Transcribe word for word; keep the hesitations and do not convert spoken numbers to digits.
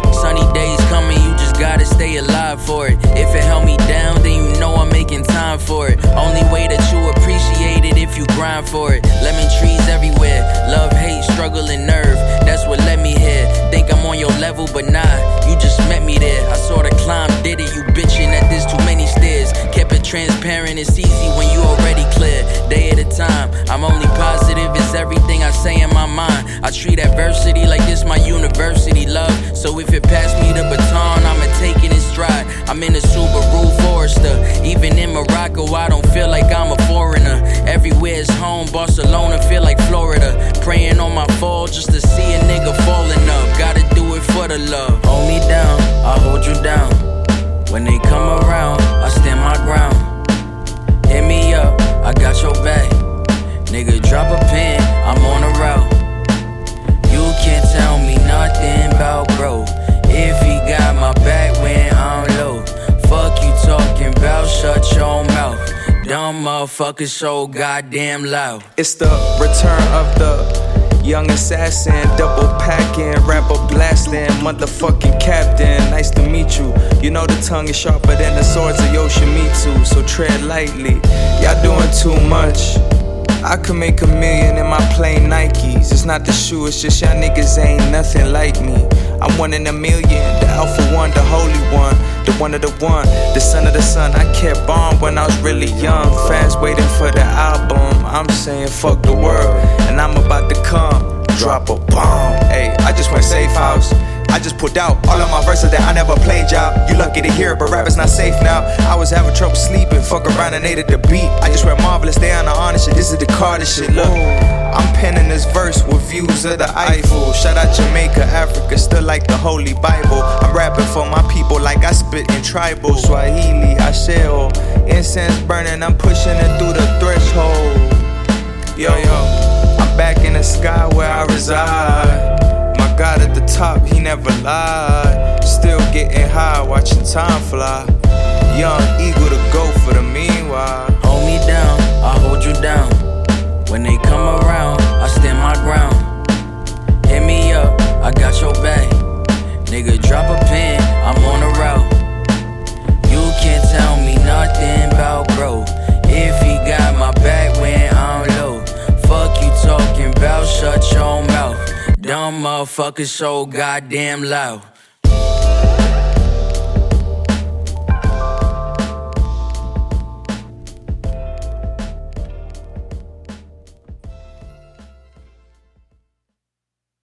Sunny days coming, you just gotta stay alive for it. If it held me down, then you know I'm making time for it. Only way that you appreciate it if you grind for it. Lemon trees everywhere, love, hate, struggle, and nerve. That's what led me here. Think I'm on your level, but nah, you just met me there. I saw the climb, did it, you bitchin' that there's too many stairs. Kept it transparent, it's easy when you already clear. Day at a time, I'm only positive, it's everything I say in my mind. I treat adversity like this my university, love. So if it passed me the baton, I'ma take it in stride. I'm in a Subaru Forester. Even in Morocco, I don't feel like I'm a foreigner. Everywhere's home, Barcelona feel like Florida. Praying on my fall just to see a nigga falling up. Gotta do it for the love. Hold me down, I'll hold you down. When they come around, I stand my ground. Hit me up, I got your back. Nigga, drop a pin, I'm on a route. You can't tell me nothing about bro. If he got my back when I'm low. Fuck you talking about, shut your mouth. Dumb motherfuckers so goddamn loud. It's the return of the young assassin, double packing, rapper blasting, motherfucking captain. Nice to meet you. You know the tongue is sharper than the swords of Yoshimitsu, so tread lightly. Y'all doing too much. I could make a million in my plain Nikes. It's not the shoe, it's just y'all niggas ain't nothing like me. I'm one in a million, the alpha one, the holy one, the one of the one, the son of the sun. I kept on when I was really young. Fans waiting for the album. I'm saying fuck the world, and I'm about to come drop a bomb. Hey, I just went safe house. I just pulled out all of my verses that I never played, y'all. You lucky to hear it, but rap is not safe now. I was having trouble sleeping, fuck around and ate at the beat. I just went marvelous, they on the honest shit. This is the Carter shit, look. I'm penning this verse with views of the Eiffel. Shout out Jamaica, Africa, still like the Holy Bible. I'm rapping for my people like I spit in tribal. Swahili, Asheo, incense burning, I'm pushing it through the threshold. Yo, yo, I'm back in the sky where I reside. My God at the top, he never lied. Still getting high, watching time fly. Young eagle to go for the meanwhile. Hold me down, I'll hold you down. When they come around, I stand my ground. Hit me up, I got your back. Nigga, drop a pin, I'm on a route. You can't tell me nothing about bro. If he got my back when I'm low. Fuck you talking about, shut your mouth. Dumb motherfuckers so goddamn loud.